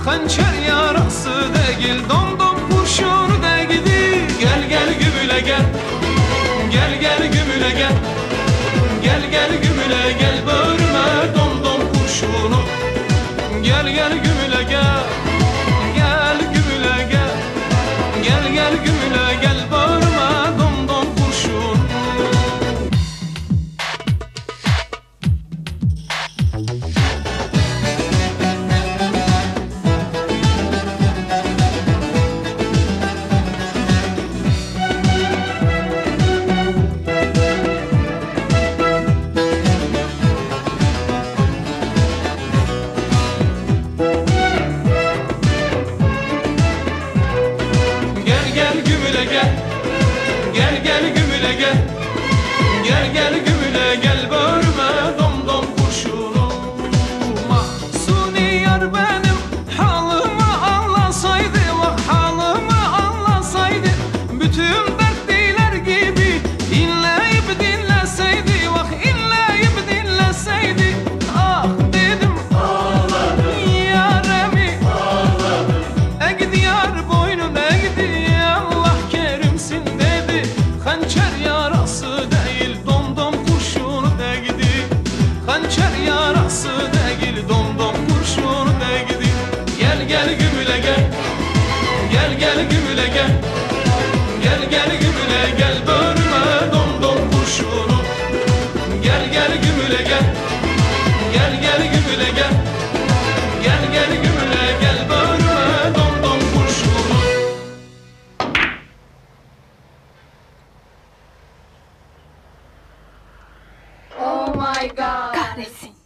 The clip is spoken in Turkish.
hançer yarası değil, domdom kurşunu değdi. Gel gel gümüle gel, gel gel gümüle gel, gel gel gümüle gel, böğrüme domdom kurşunu. Gel gel gümüle gel, gel gümüle gel, gel gel gümüle gel, böğrüme domdom kurşunu. Gel gel gümüle gel, gel gel gümüle gel, böğrüme domdom kurşunu. Mahsuni yar benim halımı anlasaydı, vah halımı anlasaydı, bütün dertliler gibi inleyip dinleseydi, vah inleyip dinleseydi. Ah dedim ağladım, yaremi ağladım, egdi yar boynun egdi, Allah kerimsin dedi. Hançer yarası değil, domdom kurşunu değdi. Hançer yarası değil, domdom kurşunu değdi. Gel gel gümüle gel, gel gel gümüle gel, gel gel gümüle gel, böğrüme domdom kurşunu. Gel gel gümüle gel, gel gel gümüle gel, gel gel gümüle gel, böğrüme domdom kurşunu. Oh my God. Kahretsin.